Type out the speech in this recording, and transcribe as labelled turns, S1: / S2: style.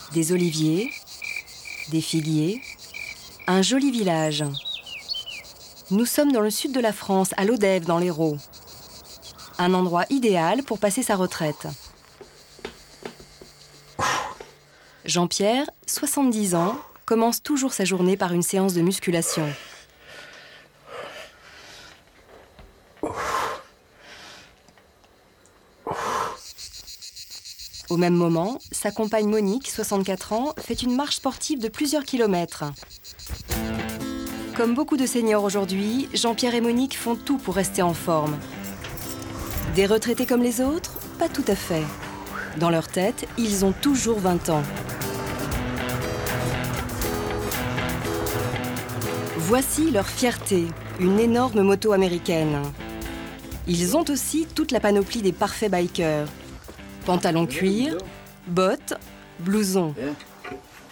S1: des oliviers, des figuiers, un joli village. Nous sommes dans le sud de la France, à Lodève, dans l'Hérault. Un endroit idéal pour passer sa retraite. Jean-Pierre, 70 ans, commence toujours sa journée par une séance de musculation. Au même moment, sa compagne Monique, 64 ans, fait une marche sportive de plusieurs kilomètres. Comme beaucoup de seniors aujourd'hui, Jean-Pierre et Monique font tout pour rester en forme. Des retraités comme les autres? Pas tout à fait. Dans leur tête, ils ont toujours 20 ans. Voici leur fierté, une énorme moto américaine. Ils ont aussi toute la panoplie des parfaits bikers. Pantalon cuir, bottes, blouson.